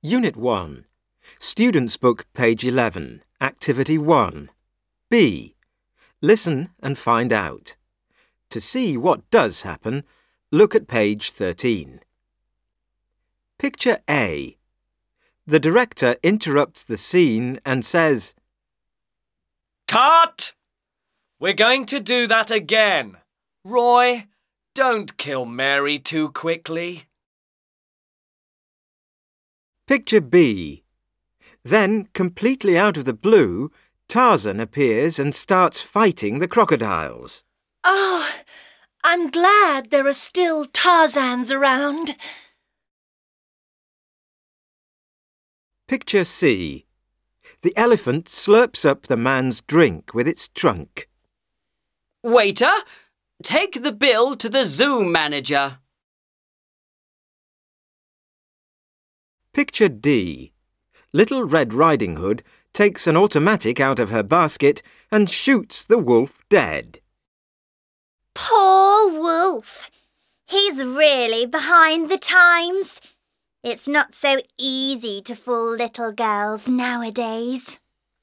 Unit 1. Students' Book, page 11, Activity 1. B. Listen and find out. To see what does happen, look at page 13. Picture A. The director interrupts the scene and says, "Cut! We're going to do that again. Roy, don't kill Mary too quickly." Picture B. Then, completely out of the blue, Tarzan appears and starts fighting the crocodiles. Oh, I'm glad there are still Tarzans around. Picture C. The elephant slurps up the man's drink with its trunk. Waiter, take the bill to the zoo manager. Picture D. Little Red Riding Hood takes an automatic out of her basket and shoots the wolf dead. Poor Wolf. He's really behind the times. It's not so easy to fool little girls nowadays.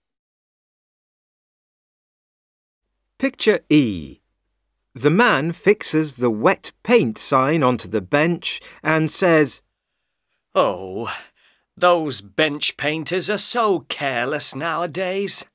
Picture E. The man fixes the wet paint sign onto the bench and says, "Oh, those bench painters are so careless nowadays."